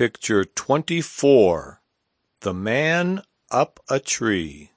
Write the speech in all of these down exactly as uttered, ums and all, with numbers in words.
Picture twenty-four. The Man Up a Tree.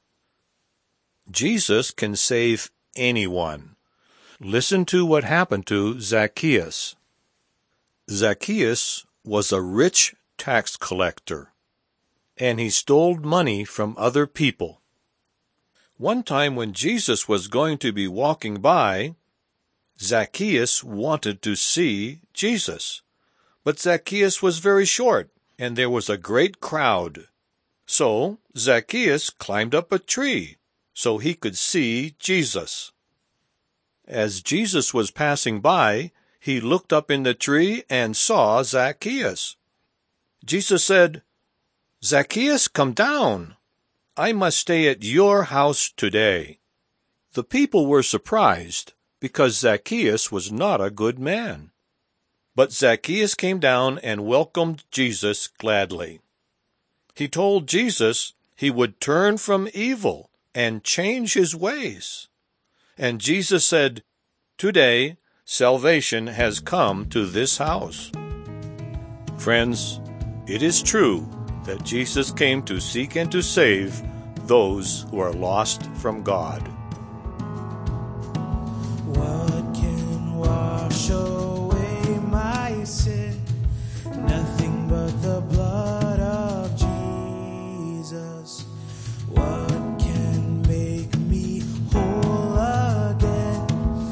Jesus can save anyone. Listen to what happened to Zacchaeus. Zacchaeus was a rich tax collector, and he stole money from other people. One time when Jesus was going to be walking by, Zacchaeus wanted to see Jesus. But Zacchaeus was very short, and there was a great crowd. So Zacchaeus climbed up a tree so he could see Jesus. As Jesus was passing by, he looked up in the tree and saw Zacchaeus. Jesus said, "Zacchaeus, come down. I must stay at your house today." The people were surprised because Zacchaeus was not a good man. But Zacchaeus came down and welcomed Jesus gladly. He told Jesus he would turn from evil and change his ways. And Jesus said, "Today, salvation has come to this house." Friends, it is true that Jesus came to seek and to save those who are lost from God. What can wash away my sin? Nothing but the blood of Jesus. What can make me whole again?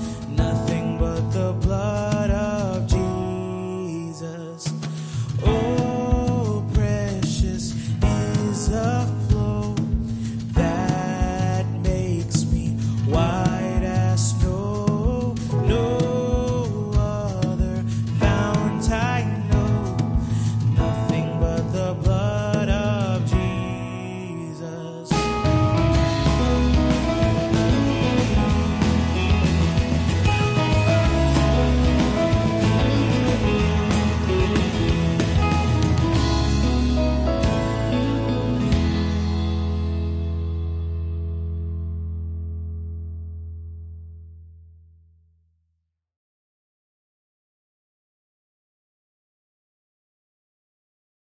Nothing but the blood of Jesus. Oh,